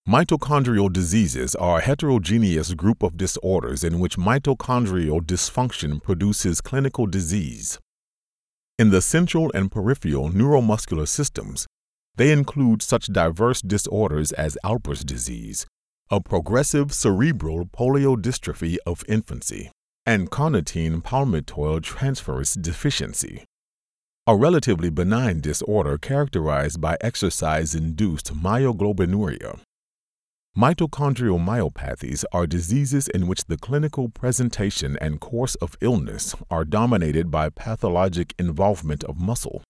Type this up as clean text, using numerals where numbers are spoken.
Mitochondrial diseases are a heterogeneous group of disorders in which mitochondrial dysfunction produces clinical disease. In the central and peripheral neuromuscular systems, they include such diverse disorders as Alpers disease, a progressive cerebral poliodystrophy of infancy, and carnitine palmitoyl transferase deficiency, a relatively benign disorder characterized by exercise-induced myoglobinuria. Mitochondrial myopathies are diseases in which the clinical presentation and course of illness are dominated by pathologic involvement of muscle.